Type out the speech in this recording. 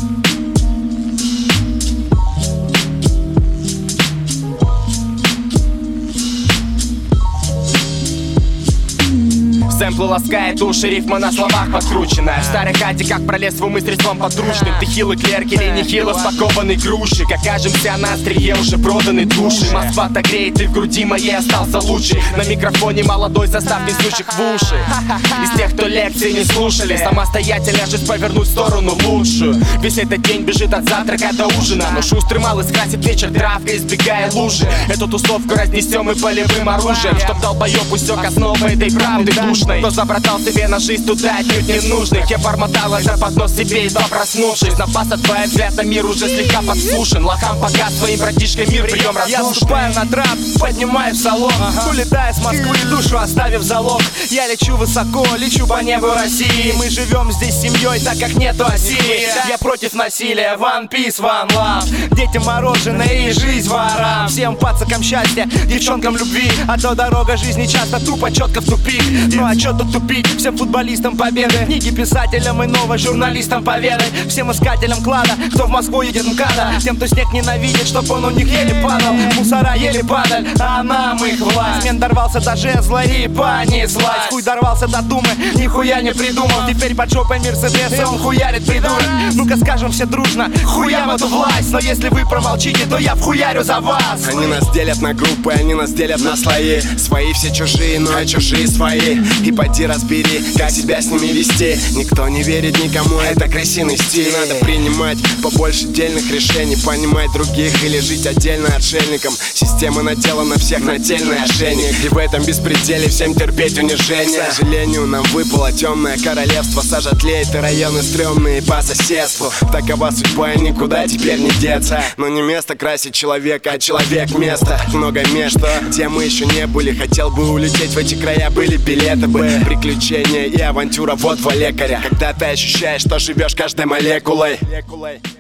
Сэмплы ласкает уши, рифма на словах подкрученная. В старой хате, как пролез в умы средством подручным. Ты хилый клерк или нехило спакованный грушик. Окажемся на острие уже проданы души. Москва-то греет, и в груди моей остался лучший. На микрофоне молодой состав несущих в уши. Из тех, кто лекции не слушали, самостоятельно жизнь повернуть в сторону лучшую. Весь этот день бежит от завтрака до ужина, но шустрый малый скрасит вечер травкой, избегая лужи. Эту тусовку разнесем и полевым оружием, чтоб долбоёб усёк основы этой правды душной. Кто забратал себе на жизнь туда отнюдь не нужных. Я бормотал это под нос себе, едва проснувшись. Напаса твой взгляд на мир уже слегка подслушан. Лохам пока своим братишкой мир прием разрушен. Я вступаю на трап, поднимаю в салон, улетая с Москвы, душу оставив залог. Я лечу высоко, лечу по небу России. Мы живем здесь семьей, так как нету Осирии. Я против насилия, One Piece, One Love. Детям мороженое и жизнь ворам. Всем пацакам счастья, девчонкам любви. А то дорога жизни часто тупо, четко в тупик. Ну а чё тут тупить? Всем футболистам победы, книги писателям и новым журналистам поведай. Всем искателям клада, кто в Москву едет МКАДа. Тем, кто снег ненавидит, чтоб он у них еле падал. Мусора еле падаль, а нам их власть. Мен дорвался до жезла и понеслась. Хуй дорвался до думы, нихуя не придумал. Теперь под жопой Мерседес, и он хуярит, придурок. Ну-ка скажем все дружно, хуям эту власть. Но если вы промолчите, то я вхуярю за вас. Они нас делят на группы, они нас делят на слои. Свои все чужие, но и чужие свои. И поди разбери, как себя с ними вести. Никто не верит никому, это крысиный стиль. Надо принимать побольше дельных решений, понимать других или жить отдельно отшельником. Система надела на всех нательный ошейник, и в этом беспределе всем терпеть унижение. К сожалению, нам выпало темное королевство. Сажа тлеет и районы стрёмные по соседству. Такова судьба, и никуда теперь не деться. Но не место красить человека, а человек место. Много мест, где мы еще не были. Хотел бы улететь в эти края, были билеты бы. Приключения и авантюра, вот два лекаря. Когда ты ощущаешь, что живешь каждой молекулой.